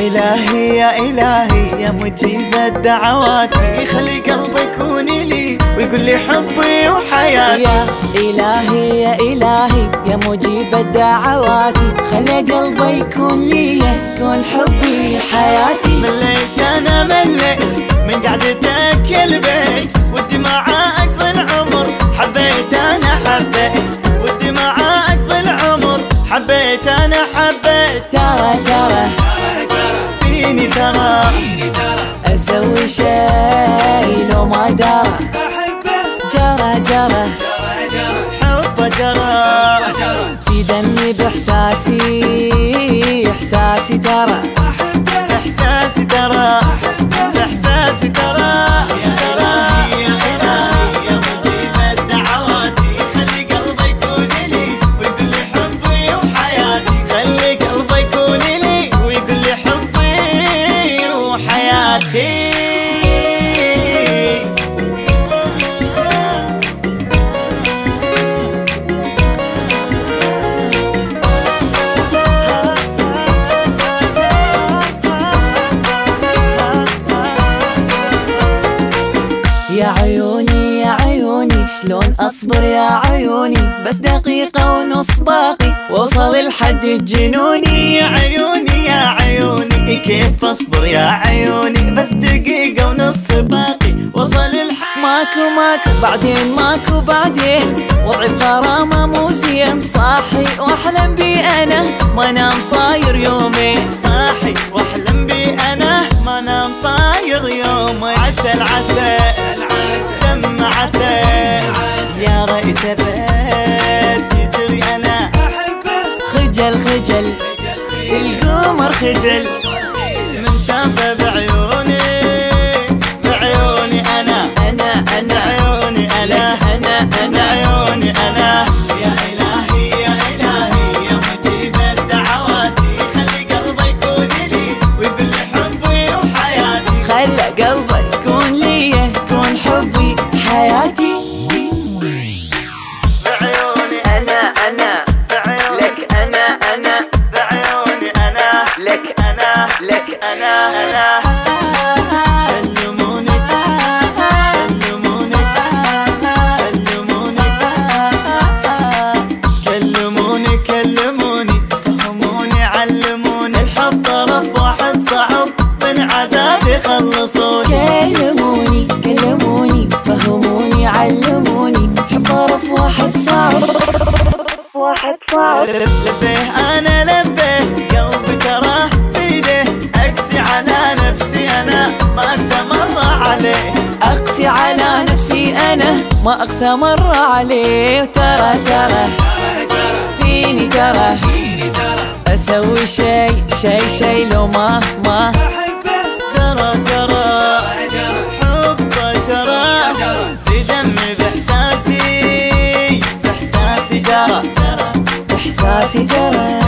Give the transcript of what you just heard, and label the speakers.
Speaker 1: إلهي يا إلهي يا مجيب الدعوات، خلي قلبي يكون لي ويقول لي حبي وحياتي.
Speaker 2: يا إلهي يا إلهي يا مجيب الدعوات، خلي قلبي يكون لي يكون حبي حياتي.
Speaker 1: مليت أنا مليت من قعدتك يا البيت، ودي معاك أقضي العمر، حبيت أنا حبيت ودي معاك أقضي العمر، حبيت أنا حبيت.
Speaker 2: ترى
Speaker 1: فيني ترى
Speaker 2: أسوي شي لو ما درى، جرى
Speaker 1: حب جرى
Speaker 2: في دمي بإحساسي، إحساسي ترى،
Speaker 1: إحساسي ترى، إحساسي ترى. يا إلهي يا إلهي يا مجيب الدعوات، خلي قلبي يكون لي ويقول لي حبي وحياتي، خلي قلبي يكون لي ويقول لي حبي وحياتي.
Speaker 2: يا عيوني يا عيوني شلون أصبر يا عيوني، بس دقيقة ونص باقي وصل الحد الجنوني.
Speaker 1: يا عيوني يا عيوني كيف أصبر يا عيوني، بس دقيقة ونص باقي وصل الحد.
Speaker 2: ماكو بعدين ماكو بعدين، وضعي بغرامة مو زين، صاحي واحلم بي أنا ما نام صاير يومين،
Speaker 1: صاحي واحلم بي أنا ما نام صاير يومين. عسل عسل دم عسل يا ريت بس يدري أنا
Speaker 2: خجل
Speaker 1: القمر خجل من شافه بعيوني، بعيوني أنا عيوني أنا عيوني أنا. يا إلهي يا إلهي يا مجيب الدعوات، خلي قلبي يكون لي ويقول لي حبي وحياتي،
Speaker 2: خلى قلبي يكون لي يكون حبي حياتي.
Speaker 1: بعيوني
Speaker 2: أنا
Speaker 1: بعيوني
Speaker 2: لك أنا
Speaker 1: بعيوني أنا
Speaker 2: لك
Speaker 1: أنا كلموني كلموني كلموني كلموني فهموني علموني، الحب طرف واحد صعب من عذاب يخلصوني.
Speaker 2: كلموني فهموني علموني، حب طرف واحد صعب
Speaker 1: لبيه أنا لبيه قلبي تراه بيده، أقسي على نفسي أنا ما أقسى مرة عليه،
Speaker 2: أقسي على نفسي أنا ما أقسى مرة عليه. وترى فيني ترى أسوي شي لو ما
Speaker 1: جرى حب جرى في دمي بإحساسي جرى
Speaker 2: إحساسي جرى.